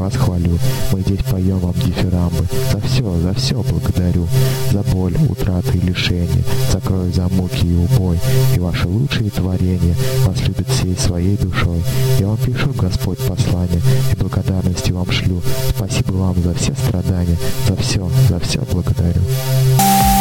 вас хвалю. Мы здесь поем вам дифирамбы. За все благодарю. За боль, утраты и лишения, за кровь, за муки и убой. И ваши лучшие творения вас любят всей своей душой. Я вам пишу, Господь, послание, и благодарности вам шлю. Спасибо вам за все страдания, за все благодарю.